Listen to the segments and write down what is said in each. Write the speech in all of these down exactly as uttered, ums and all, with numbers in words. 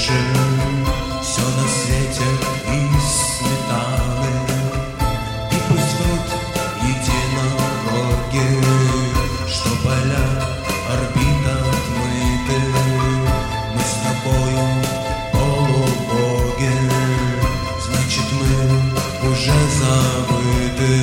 больше. Все на свете из сметаны. И пусть врут единороги, что поля орбита отмыты. Мы с тобою полубоги, значит мы уже забыты.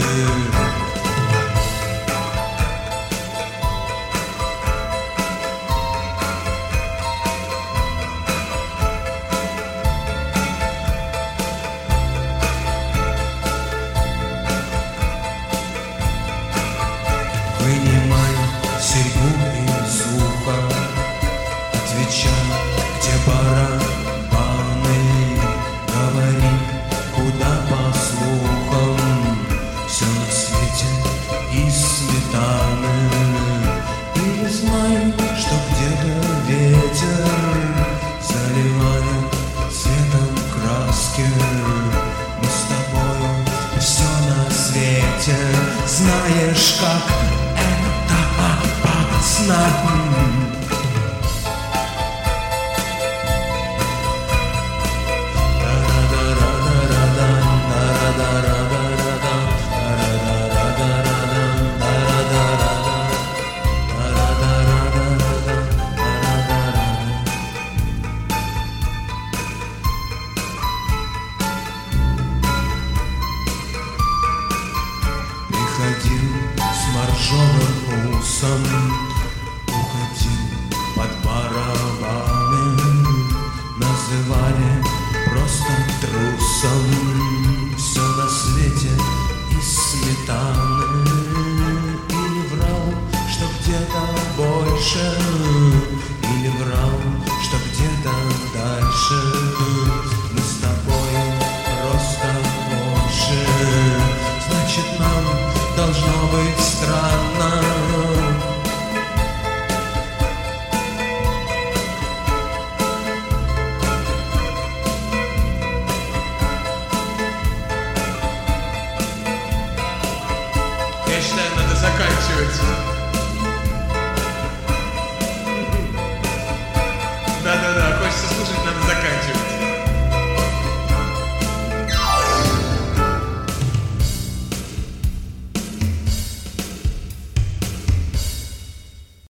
Вынимай серьгу из уха, отвечай, где барабаны. Говори, куда по слухам. Все на свете из сметаны. И знай, что где-то ветер заливает цветом краски. Мы с тобою все на свете. Знаешь, как опасно. Приходил с моржовым усом, уходил под барабаны. Называли просто трусом. Все на свете из сметаны. И не врал, что где-то больше, и не врал, что где-то дальше. Мы с тобою просто больше. Значит, нам должно быть странно. Я считаю, надо заканчивать.